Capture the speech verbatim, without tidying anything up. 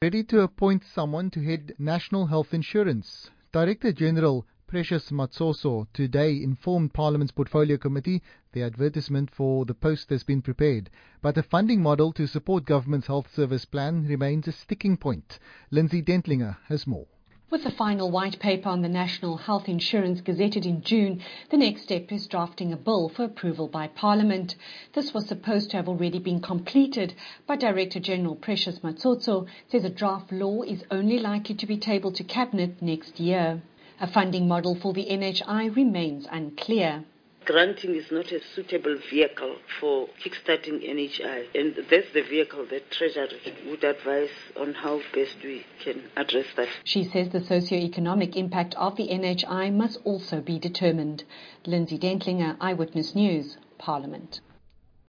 Ready to appoint someone to head National Health Insurance. Director General Precious Matsotso today informed Parliament's Portfolio Committee the advertisement for the post has been prepared, but a funding model to support government's health service plan remains a sticking point. Lindsay Dentlinger has more. With the final white paper on the National Health Insurance gazetted in June, the next step is drafting a bill for approval by Parliament. This was supposed to have already been completed, but Director General Precious Matsotso says a draft law is only likely to be tabled to Cabinet next year. A funding model for the N H I remains unclear. Granting is not a suitable vehicle for kickstarting N H I, and that's the vehicle that Treasury would advise on how best we can address that. She says the socio-economic impact of the N H I must also be determined. Lindsay Dentlinger, Eyewitness News, Parliament.